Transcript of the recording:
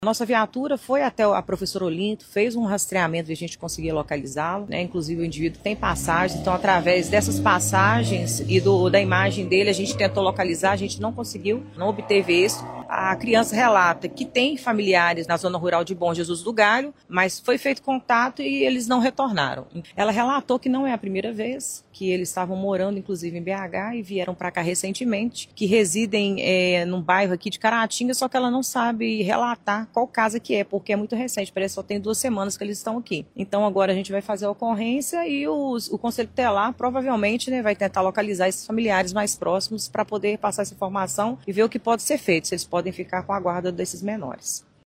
Nossa viatura foi até a professora Olinto, fez um rastreamento e a gente conseguia localizá-lo, né? Inclusive o indivíduo tem passagens, então através dessas passagens e da imagem dele a gente tentou localizar, a gente não conseguiu, não obteve êxito. A criança relata que tem familiares na zona rural de Bom Jesus do Galho, mas foi feito contato e eles não retornaram. Ela relatou que não é a primeira vez, que eles estavam morando inclusive em BH e vieram para cá recentemente, que residem num bairro aqui de Caratinga, só que ela não sabe relatar qual casa que é, porque é muito recente, parece que só tem 2 semanas que eles estão aqui. Então agora a gente vai fazer a ocorrência e o Conselho Tutelar provavelmente, né, vai tentar localizar esses familiares mais próximos para poder passar essa informação e ver o que pode ser feito, se eles podem ficar com a guarda desses menores.